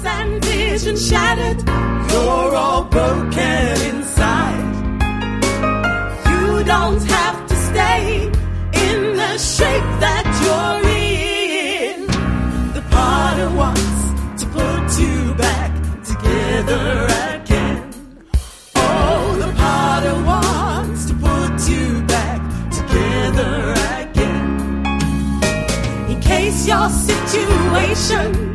and vision shattered. You're all broken inside. You don't have to stay in the shape that you're in. The potter wants to put you back together again. Oh, the potter wants to put you back together again. In case your situation